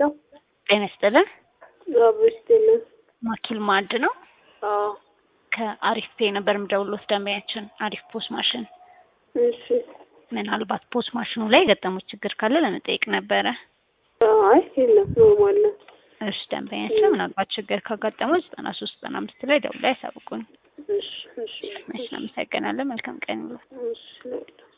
ጤና ይስጥልን። አብስቴልን ማኪል ማዕድ ነው። አዎ ከአሪፍ ፔ ነበር የምደውልዎት ደንበኛችን አሪፍ ፖስ ማሽን። እሺ ምናልባት ፖስ ማሽኑ ላይ የገጠሙት ችግር ካለ ለመጠየቅ ነበረ። አይ የለም ኖርማል ነው። እሺ ደንበኛችን ምናልባት ችግር ካጋጠመው 9395 ላይ ደውለው ያሳውቁን። እሺ እናመሰግናለን። መልካም ቀን ይሁን። እሺ